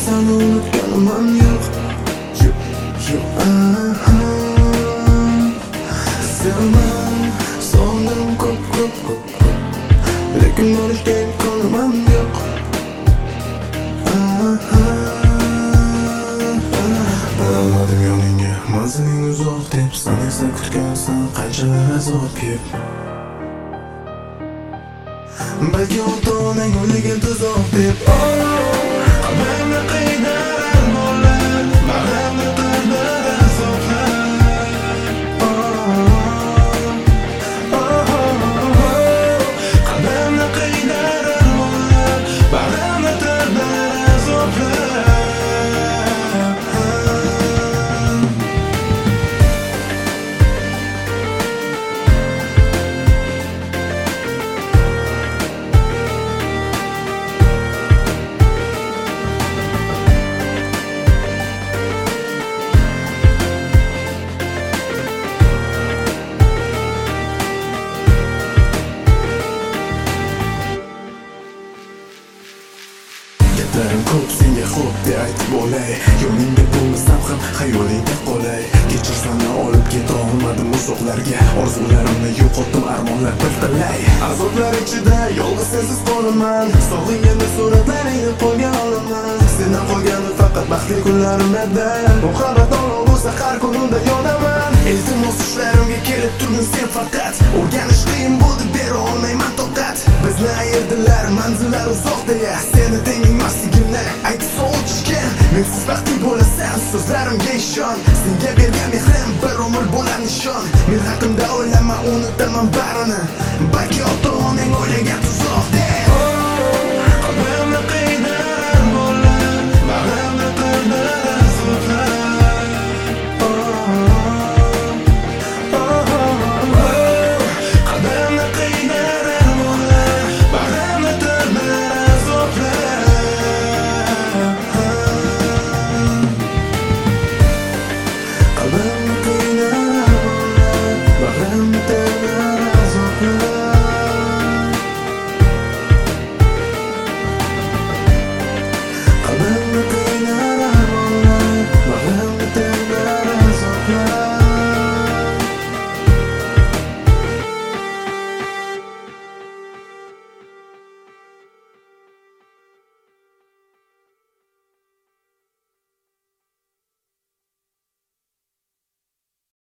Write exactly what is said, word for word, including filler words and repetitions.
seni unutganim ham yo'q. Yo'q, yo'q. Sevmam, sog'indim ko'p ko'p ko'p, lekin borishga imkonim ham yo'q. Alamadim yoningga, manziling uzoq deb, sen esa kutgansan qanchalar azobga. Balki ota-onang o'ylagan tuzoq deb, qalbimni qiynalar bo'lib, bag'rimni qirdir azoblar. Qalbimni qiynalar bo'lib, bag'rimni qirdir azoblar. Gaplarim ko'p, senga xo'p deb aytib bo'lay. Yoningda bo'lmasam ham xayolingda qolay. Kechir, seni olib keta olmadim uzoqlarga. Orzularimni yo'qotdim, armonlar bir talay. Azoblar ichida yolg'iz sensiz qolaman. Sog'inganda suratlaringni qo'lga olaman. Sendan qolgani faqat baxtli kunlarim edi. Muhabbat olov bo'lsa har kun unda yonaman. Iltimos ishlarimga kelib turgin sen faqat. O'rganish qiyin bo'ldi, bera olmayman toqat. Bizni ayirdilar manzillar uzoq deya. Seni tenging masligimni aytib sovutishgan. Mensiz baxtli bo'lasan, so'zlarimga ishon. Senga bergan mehrim bir umr bo'lar nishon. Men haqimda o'ylama, unutaman barini. Balki ota-onang o'ylagan tuzoq.